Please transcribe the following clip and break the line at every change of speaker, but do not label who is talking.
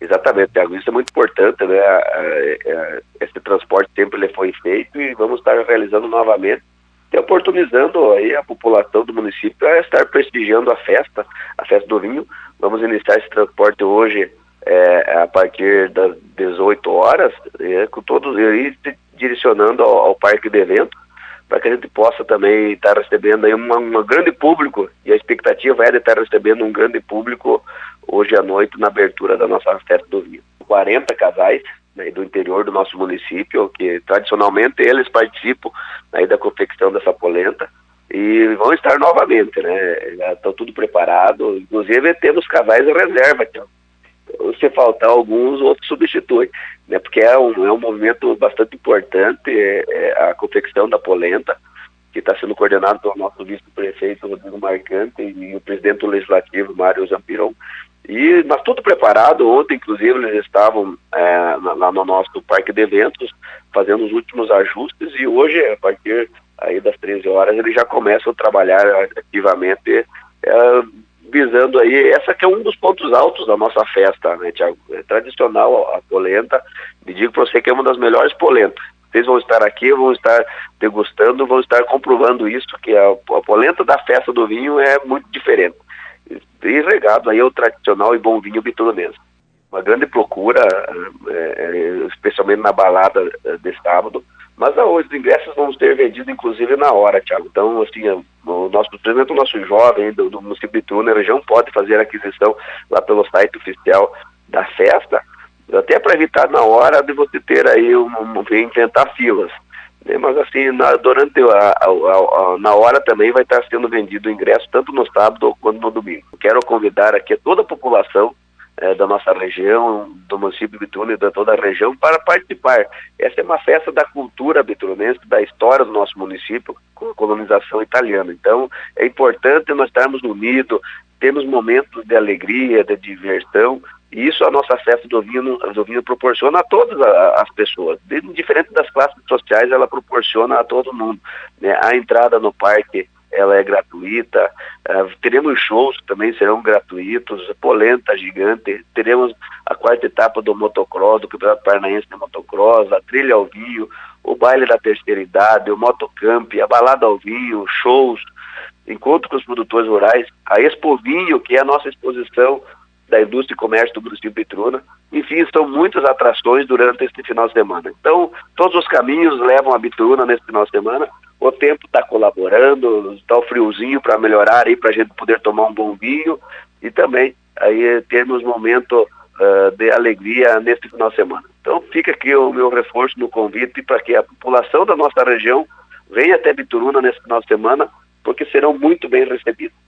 Exatamente, Thiago, isso é muito importante, né? Esse transporte sempre ele foi feito e vamos estar realizando novamente, e oportunizando aí a população do município a estar prestigiando a festa do vinho. Vamos iniciar esse transporte hoje a partir das 18 horas, com todos eles direcionando ao parque de eventos, para que a gente possa também estar recebendo aí um grande público, e a expectativa é de estar recebendo um grande público hoje à noite na abertura da nossa festa do vinho. 40 casais, né, do interior do nosso município, que tradicionalmente eles participam aí da confecção dessa polenta, e vão estar novamente, né? Já estão tudo preparado, inclusive temos casais em reserva, então, se faltar alguns, outros substituem, né? Porque é um movimento bastante importante, a confecção da polenta, que está sendo coordenado pelo nosso vice-prefeito Rodrigo Marcante e o presidente do Legislativo, Mário Zampiron. Mas tudo preparado. Ontem, inclusive, eles estavam lá no nosso parque de eventos, fazendo os últimos ajustes, e hoje, a partir aí das 13 horas, eles já começam a trabalhar ativamente, visando aí, essa que é um dos pontos altos da nossa festa, né, Thiago? É tradicional a polenta, e digo para você que é uma das melhores polentas. Vocês vão estar aqui, vão estar degustando, vão estar comprovando isso, que a polenta da festa do vinho é muito diferente. E regado aí ao tradicional e bom vinho biturunense. Uma grande procura, especialmente na balada de sábado, mas os ingressos vão ser vendidos inclusive na hora, Thiago. Então, assim, o nosso jovem do município de Bituruna, a região, pode fazer a aquisição lá pelo site oficial da festa, até para evitar na hora de você ter aí inventar filas. Mas assim, na hora também vai estar sendo vendido o ingresso, tanto no sábado quanto no domingo. Quero convidar aqui toda a população da nossa região, do município de Bituruna e de toda a região, para participar. Essa é uma festa da cultura biturunense, da história do nosso município, com a colonização italiana. Então, é importante nós estarmos unidos, temos momentos de alegria, de diversão, e isso a nossa festa do vinho proporciona a todas as pessoas, diferente das classes sociais, ela proporciona a todo mundo, né? A entrada no parque, ela é gratuita, teremos shows que também serão gratuitos, polenta gigante, teremos a quarta etapa do motocross, do Campeonato Paranaense de Motocross, a trilha ao vinho, o baile da terceira idade, o motocamp, a balada ao vinho, shows, encontro com os produtores rurais, a Expo Vinho, que é a nossa exposição da indústria e comércio do município de Bituruna. Enfim, são muitas atrações durante este final de semana. Então, todos os caminhos levam a Bituruna nesse final de semana. O tempo está colaborando, está o friozinho para melhorar aí, para a gente poder tomar um bom vinho e também aí termos momento de alegria neste final de semana. Então, fica aqui o meu reforço no convite para que a população da nossa região venha até Bituruna nesse final de semana, porque serão muito bem recebidos.